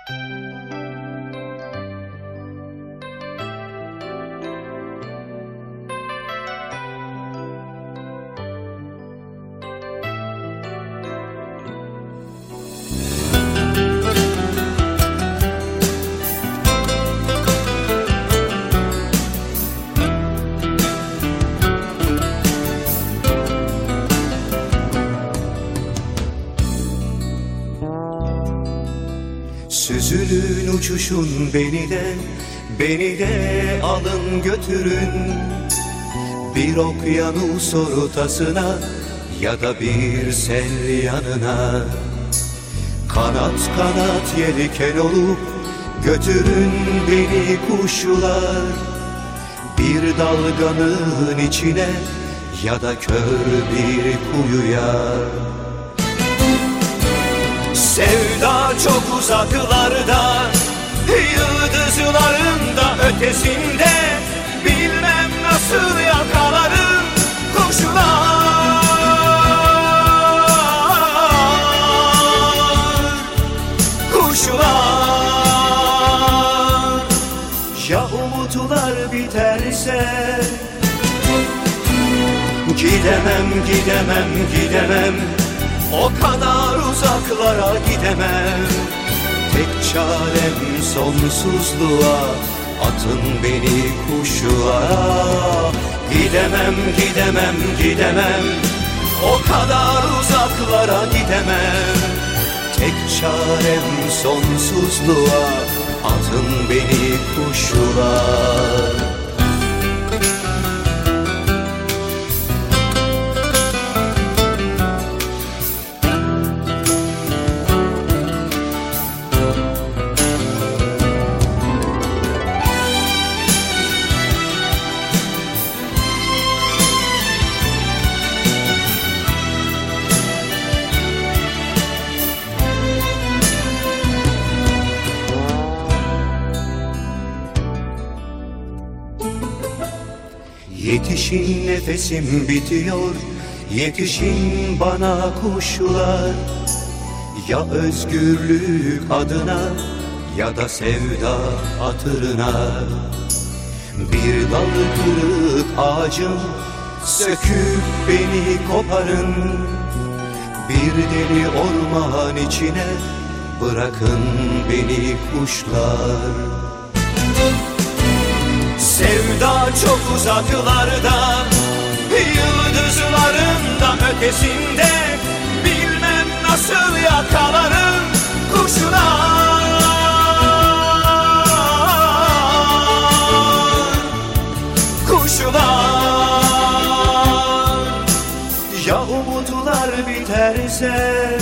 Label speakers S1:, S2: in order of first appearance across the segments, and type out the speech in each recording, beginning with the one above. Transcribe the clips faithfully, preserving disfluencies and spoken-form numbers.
S1: Süzülün uçuşun beni de, beni de alın götürün. Bir okyanus ortasına ya da bir sel yanına. Kanat kanat yelken olup götürün beni kuşlar. Bir dalganın içine ya da kör bir kuyuya. Sevda çok uzaklarda, yıldızların da ötesinde. Bilmem nasıl yakalarım kuşlar, kuşlar. Ya umutlar biterse, gidemem, gidemem, gidemem. O kadar uzaklara gidemem. Tek çarem sonsuzluğa, atın beni kuşlara. Gidemem, gidemem, gidemem. O kadar uzaklara gidemem. Tek çarem sonsuzluğa, atın beni kuşlara. Yetişin, nefesim bitiyor, yetişin bana kuşlar. Ya özgürlük adına ya da sevda hatırına. Bir dal kırık ağacım, söküp beni koparın. Bir deli orman içine bırakın beni kuşlar. Sevda çok uzaklarda, yıldızların da ötesinde. Bilmem nasıl yakalarım kuşlar, kuşlar. Ya umutlar biterse,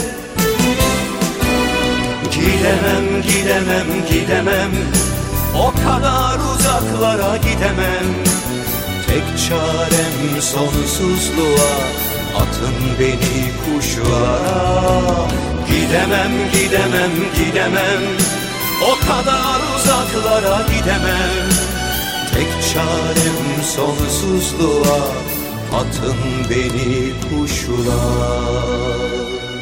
S1: gidemem, gidemem, gidemem. O kadar uzaklara gidemem. Tek çarem sonsuzluğa, atın beni kuşlara. Gidemem, gidemem, gidemem. O kadar uzaklara gidemem. Tek çarem sonsuzluğa, atın beni kuşlara.